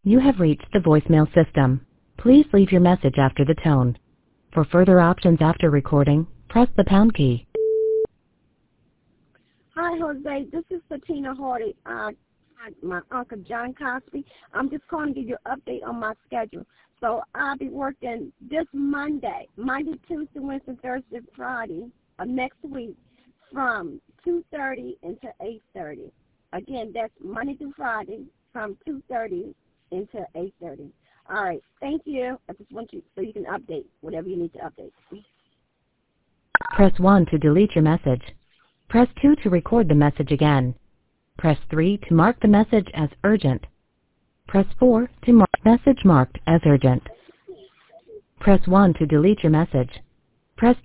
You have reached the voicemail system. Please leave your message after the tone. For further options after recording, press the pound key. Hi, Jose. This is Patina Hardy. My Uncle John Cosby. I'm just calling to give you an update on my schedule. So I'll be working this Monday, Tuesday, Wednesday, Thursday, Friday of next week from 2:30 until 8:30. Again, that's Monday through Friday from 2:30 until 8:30. All right. Thank you. I just want you so you can update whatever you need to update. Press 1 to delete your message. Press 2 to record the message again. Press 3 to mark the message as urgent. Press 4 to mark message marked as urgent. Press 1 to delete your message. Press